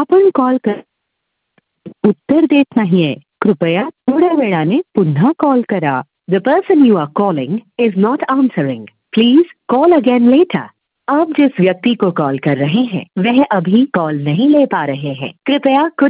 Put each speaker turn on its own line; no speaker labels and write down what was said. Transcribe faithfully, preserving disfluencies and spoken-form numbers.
आपण कॉल कर उत्तर देत नाहीये. कृपया थोड्या वेळाने पुन्हा कॉल करा. The person you are calling is not answering. Please call again later. आप जिस व्यक्ति को कॉल कर रहे हैं वह अभी कॉल नहीं ले पा रहे हैं. कृपया कुछ